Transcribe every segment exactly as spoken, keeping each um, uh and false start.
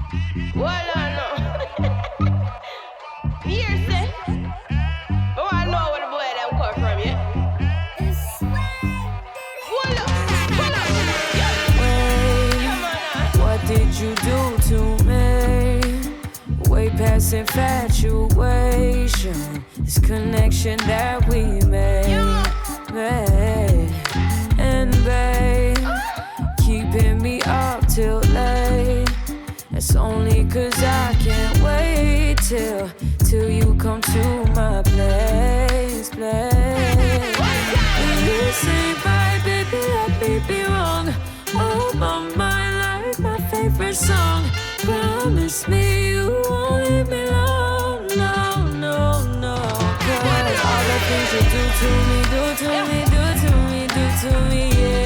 Well, I know. Here, say. Oh, I know where the boy them come from, yeah? Hold up, hold up. Yeah. Come on now. What did you do to me? Way past infatuation. This connection that we made, made. And babe, keeping me up till late. It's only cause I can't wait till Till you come to my place, place. This ain't right, baby, let me be wrong. Oh, my mind like my favorite song. Promise me you won't leave me alone. No, no, no. Cause all the things you do to me, do to me, do to me, do to me,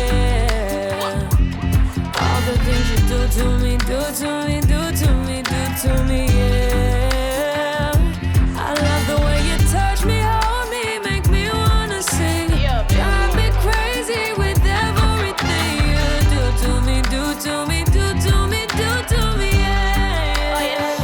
yeah. All the things you do to me, do to me, do to me, do to me, yeah. I love the way you touch me, hold me, make me wanna sing. Drive me crazy with everything you do to me, do to me, do to me, do to me, yeah.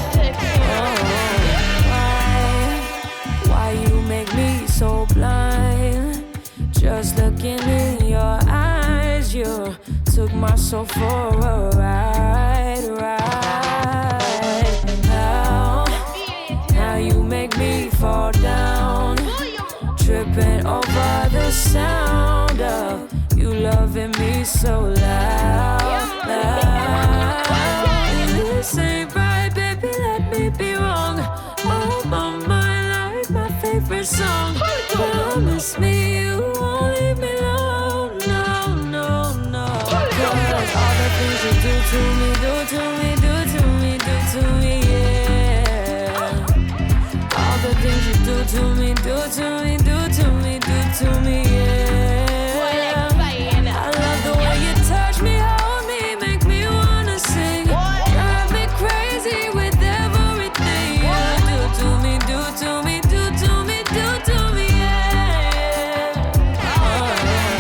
Oh, why, why you make me so blind? Just looking in your eyes, you took my soul for a ride, ride. How, how you make me fall down, tripping over the sound of you loving me so loud, loud. This ain't right, baby, let me be wrong. Oh, my mind like my favorite song. Promise me you won't leave me alone. No, no, no. Cause all the things you do to me, do to me, do to me, do to me, yeah. All the things you do to me, do to me, do to me, do to me, yeah. I love the way you touch me, hold me, make me wanna sing. Drive me crazy with everything you do to me, do to me, do to me, do to me, yeah. Oh,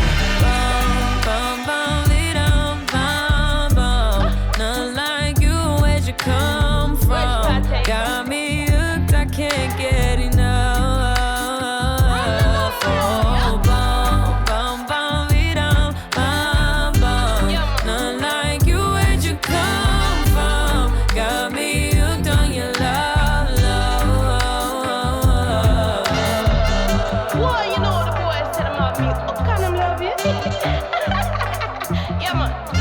bum, bum, bum, dee-dum, bum, bum. Not like you, where'd you come from? Got me hooked, I can't get enough. Oh, bum, bum, bum, dee-dum, bum, bum. Not like you, where'd you come from? Got me hooked on your love, love. Boy, you know the boys tell them about me. How can them love you? Yeah, man.